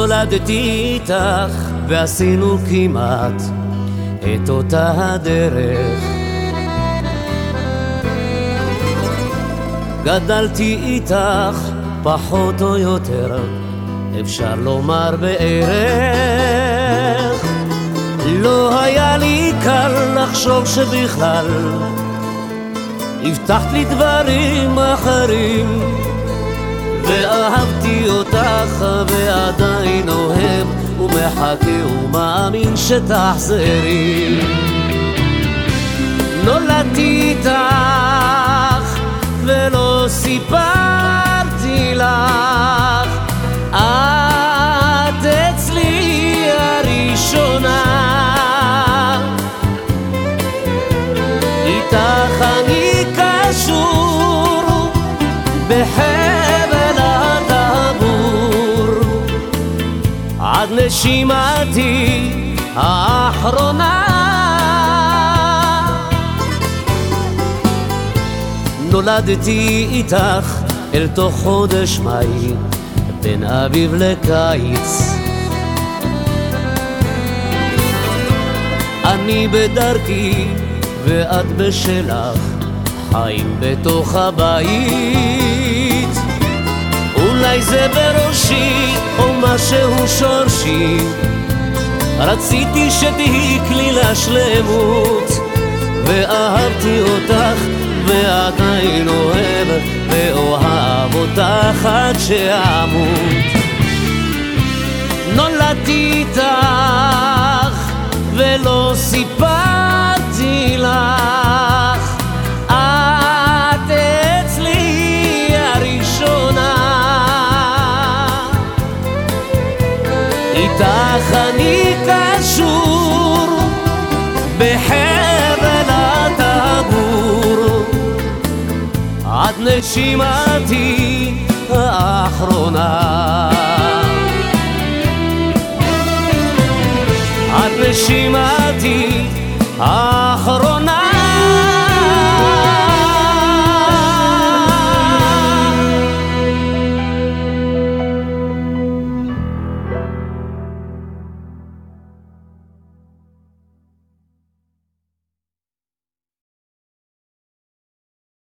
נולדתי איתך ועשינו כמעט את אותה הדרך. גדלתי איתך פחות או יותר, אפשר לומר בערך. לא היה לי קל לחשוב שבכלל הבטחת לי דברים אחרים, ואהבתי אותך ועדיין אוהב ומחכה ומאמין שתחזרי. נולדתי איתך ולא סיפרתי לך, את אצלי הראשונה. איתך אני קשור בחבל הדבור עד נשימתי האחרונה. נולדתי איתך אל תוך חודש מאי, בין אביב לקיץ. אני בדרכי ואת בשלך, חיים בתוך הבית. אולי זה בראשי או משהו שורשי, רציתי שתהי כלילה שלמות, ואהבתי אותך ועדיין אוהב ואוהב אותך עד שאמות. נולדתי איתך ולא סיפרתי לך, את אצלי הראשונה. איתך אני קשור בחבל הדבור עד נשימתי האחרונה. עד נשימתי האחרונה.